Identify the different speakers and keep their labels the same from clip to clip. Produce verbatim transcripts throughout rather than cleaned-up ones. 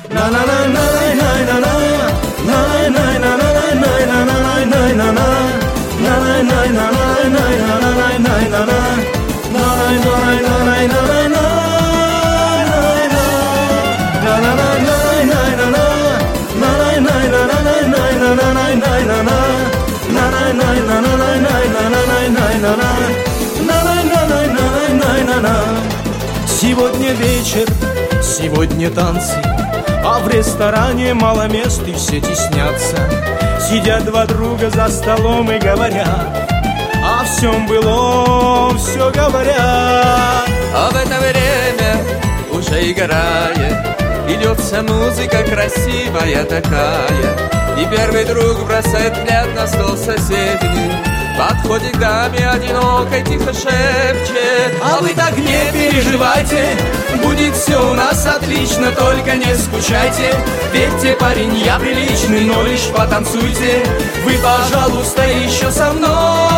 Speaker 1: Сегодня вечер, сегодня танцы, а в ресторане мало мест и все теснятся. Сидят два друга за столом и говорят, о всем былом все говорят.
Speaker 2: А в это время уже играет, и льется музыка красивая такая. И первый друг бросает взгляд на стол соседний, подходит к даме одинокой, тихо шепчет: а вы так не переживайте, будет все у нас отлично, только не скучайте. Верьте, парень, я приличный, но лишь потанцуйте. Вы, пожалуйста, еще со мной.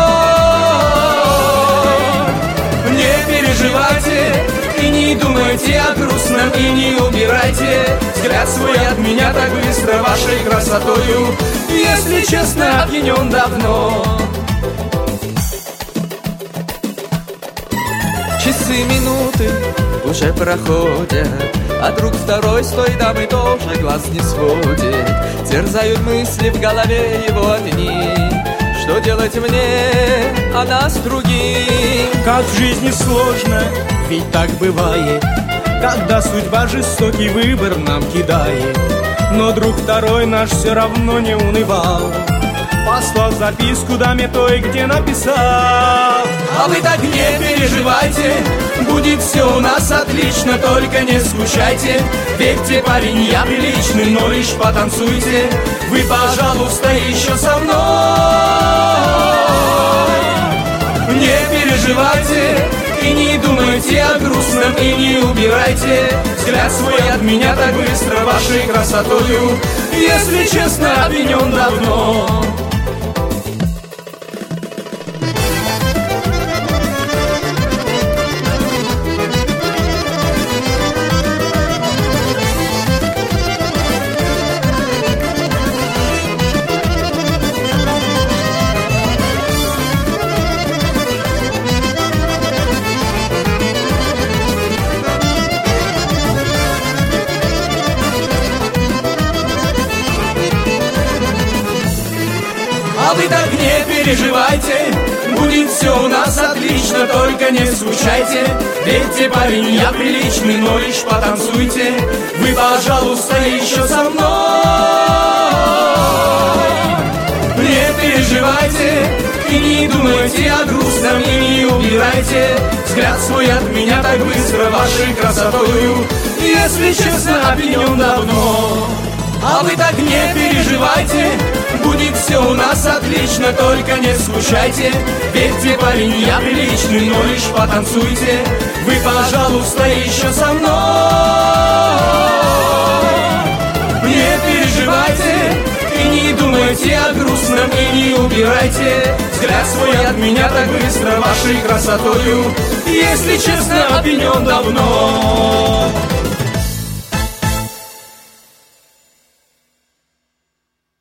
Speaker 2: Не переживайте и не думайте о грустном, и не убирайте взгляд свой от меня так быстро вашей красотою. Если честно, опьянен давно. Часы, минуты уже проходят, а друг второй с той дамы тоже глаз не сводит. Терзают мысли в голове его одни, что делать мне, а нас другим.
Speaker 1: Как в жизни сложно, ведь так бывает, когда судьба жестокий выбор нам кидает. Но друг второй наш все равно не унывал, послал записку даме той, где написал:
Speaker 2: а вы так не переживайте, будет все у нас отлично, только не скучайте. Верьте, парень, я приличный, но лишь потанцуйте. Вы, пожалуйста, еще со мной. Не переживайте и не думайте о грустном, и не убирайте взгляд свой от меня так быстро вашей красотою. Если честно, опьянен давно. А вы так не переживайте, будет все у нас отлично, только не скучайте. Верьте, парень, я приличный, но лишь потанцуйте. Вы, пожалуйста, еще со мной. Не переживайте и не думайте о грустном, и не убирайте взгляд свой от меня так быстро вашей красотою. Если честно, опьянен давно. А вы так не переживайте, будет все у нас отлично, только не скучайте. Верьте, парень, я приличный, но лишь потанцуйте. Вы, пожалуйста, еще со мной. Не переживайте и не думайте о грустном, и не убирайте взгляд свой от меня так быстро вашей красотою. Если честно, опьянен давно.